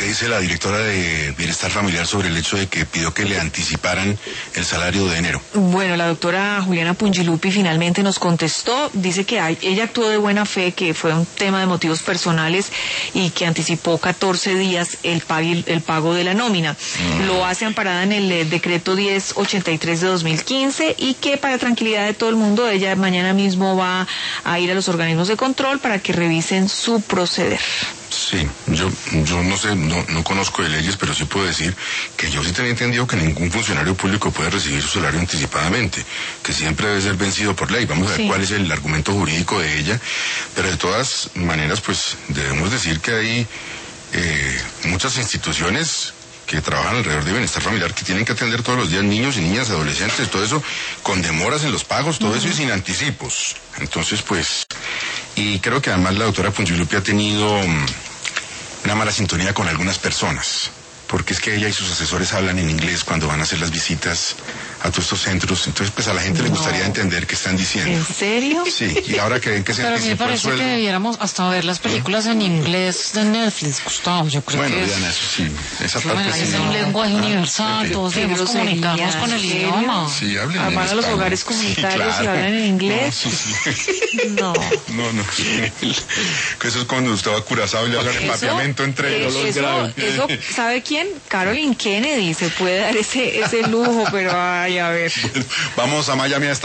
¿Qué dice la directora de Bienestar Familiar sobre el hecho de que pidió que le anticiparan el salario de enero? Bueno, la doctora Juliana Pungilupi finalmente nos contestó, dice que ella actuó de buena fe, que fue un tema de motivos personales y que anticipó 14 días el pago de la nómina. Lo hace amparada en el decreto 1083 de 2015 y que para tranquilidad de todo el mundo ella mañana mismo va a ir a los organismos de control para que revisen su proceder. Sí, yo no sé, no conozco de leyes, pero sí puedo decir que yo sí tenía entendido que ningún funcionario público puede recibir su salario anticipadamente, que siempre debe ser vencido por ley. Vamos a ver cuál es el argumento jurídico de ella, pero de todas maneras, pues debemos decir que hay muchas instituciones que trabajan alrededor de bienestar familiar, que tienen que atender todos los días niños y niñas, adolescentes, todo eso, con demoras en los pagos, todo eso y sin anticipos. Entonces, pues, y creo que además la doctora Pungilupi ha tenido una mala sintonía con algunas personas, porque es que ella y sus asesores hablan en inglés cuando van a hacer las visitas a todos estos centros, entonces pues a la gente le gustaría entender qué están diciendo. ¿En serio? Sí, y ahora que ven que se pero a mí me parece que debiéramos hasta ver las películas en inglés de Netflix, Gustavo, yo creo que Diana, eso sí, esa parte sí. Es un lenguaje universal, todos debemos comunicarnos con el idioma. Sí, hablen en español. A los hogares comunitarios y hablan en inglés. No. Eso es cuando usted va a Curazao y le hagan empapeamiento entre los eso, ¿sabe quién? Caroline Kennedy se puede dar ese lujo, pero ay, a ver. Vamos a Miami a esta